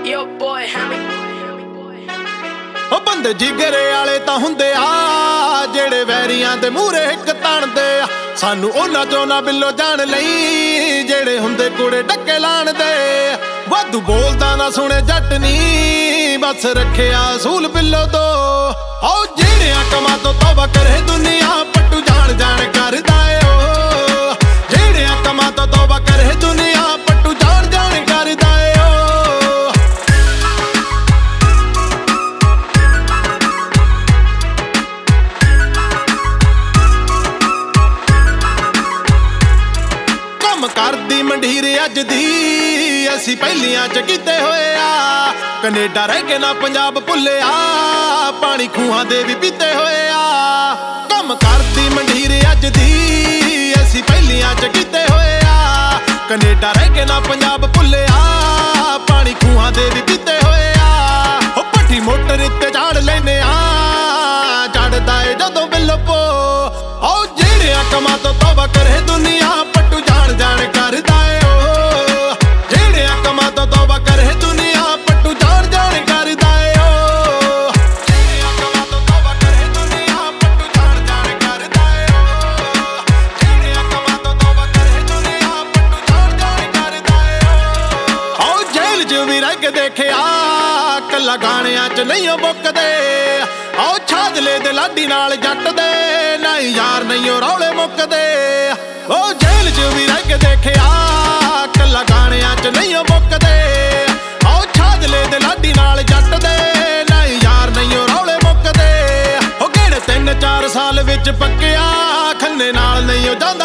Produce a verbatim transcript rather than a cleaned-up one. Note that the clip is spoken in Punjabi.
Yo boy, ਉਹ ਬੰਦੇ ਜਿਗਰੇ ਵਾਲੇ ਤਾਂ ਹੁੰਦੇ ਆ ਜਿਹੜੇ ਵੈਰੀਆਂ ਦੇ ਮੂਹਰੇ ਹਿੱਕ ਤਾਣਦੇ ਆ। ਸਾਨੂੰ ਉਹਨਾਂ ਚੋਂ ਨਾ ਬਿੱਲੋ ਜਾਣ ਲਈ ਜਿਹੜੇ ਹੁੰਦੇ ਕੁੜੇ ਡੱਕੇ ਲਾਣ ਦੇ। ਵਾਧੂ ਬੋਲਦਾ ਨਾ ਸੁਣੇ ਜੱਟ ਨੀ ਬਸ ਰੱਖਿਆ ਅਸੂਲ ਬਿੱਲੋ ਤੋਂ। ਆਓ ਜਿਹੜਿਆਂ ਕਮਾਂ ਤੋਂ ਤੌਬਾ ਕਰੇ ਦੁਨੀਆ ਪੱਟੂ ਜਾਣ ਜਾਣ ਕਰਦਾ ਏ ਓ। ਜਿਹੜਿਆਂ ਕਮਾਂ ਤੋਂ ਤੌਬਾ ਕਰੇ ਦੁਨੀਆ ਪੱਟੂ ਜਾਣ ਜਾਣ ਕਰਦਾ ਏ ਓ। ਕਰਦੀ ਮੰਡੀਰ ਅੱਜ ਦੀ ਅਸੀਂ ਪਹਿਲੀਆਂ ਚ ਕੀਤੇ ਹੋਏ ਆ। ਕੈਨੇਡਾ ਰਹਿ ਕੇ ਨਾ ਪੰਜਾਬ ਭੁੱਲਿਆ ਪਾਣੀ ਖੂਹਾਂ ਦੇ ਵੀ ਪੀਤੇ ਹੋਏ ਆ। ਕੰਮ ਕਰਦੀ ਮੰਡੀਰ ਅੱਜ ਦੀ ਅਸੀਂ ਪਹਿਲੀਆਂ ਚ ਕੀਤੇ ਹੋਏ ਆ। ਕੈਨੇਡਾ ਰਹਿ ਕੇ ਨਾ ਪੰਜਾਬ ਭੁੱਲਿਆ ਪਾਣੀ ਖੂਹਾਂ ਦੇ ਵੀ ਪੀਤੇ ਹੋਏ ਆ। ਉਹ ਭੱਠੀ ਮੋਟਰ ਉੱਤੇ ਝਾੜ ਲੈਨੇ ਆ ਚੜਦਾ ਏ ਜਦੋਂ ਬਿੱਲ ਪੋ। ਆਓ ਜਿਹੜਿਆਂ ਕਮਾਂ ਤੋਂ ਤੌਬਾ ਕਰੇ ਦੁਨੀਆ ਪੱਟੂ ਜਾਣ ਜਾਣ ਕਰਦਾ ਏ ਓ। ਜਿਹੜਿਆਂ ਕਮਾਂ ਤੋਂ ਤੌਬਾ ਕਰੇ ਦੁਨੀਆ ਪੱਟੂ ਜਾਣ ਜਾਣ ਕਰਦਾ ਏ ਓ। ਜਿਹੜਿਆਂ ਕਮਾਂ ਤੋਂ ਤੌਬਾ ਕਰੇ ਦੁਨੀਆ ਪੱਟੂ ਜਾਣ ਜਾਣ ਕਰਦਾ ਏ ਓ। ਜਿਹੜਿਆਂ ਕਮਾਂ ਤੋਂ ਤੌਬਾ ਕਰੇ ਦੁਨੀਆ ਪੱਟੂ ਜਾਣ ਜਾਣ ਕਰਦਾ ਏ ਓ। ਆਓ ਜੇਲ੍ਹ 'ਚ ਵੀ ਰਹਿ ਕੇ ਦੇਖਿਆ ਕੱਲਾ ਗਾਣਿਆਂ 'ਚ ਨਹੀਂ ਮੁੱਕਦੇ। ਆਓ ਛਾਜਲੇ ਦੇ ਲਾਡੀ ਨਾਲ ਜੱਟ ਦੇ ਨਹੀਂ ਯਾਰ ਨਹੀਂ ਉਹ ਰੌਲੇ ਮੁੱਕਦੇ। ਉਹ ਜੇਲ੍ਹ 'ਚ ਵੀ ਰਹਿ ਕੇ ਦੇਖਿਆ ਕੱਲਾ ਗਾਣਿਆਂ 'ਚ ਨਹੀਂ ਮੁੱਕਦੇ। ਆਓ ਛਾਜਲੇ ਦੇ ਲਾਡੀ ਨਾਲ ਜੱਟ ਦੇ ਨਹੀਂ ਯਾਰ ਨਹੀਂ ਉਹ ਰੌਲੇ ਮੁੱਕਦੇ। ਉਹ ਕਿਹੜੇ ਤਿੰਨ ਚਾਰ ਸਾਲ ਵਿੱਚ ਪੱਕਿਆ ਖੰਨੇ ਨਾਲ ਨਹੀਂ ਉਹ ਜਾਂਦਾ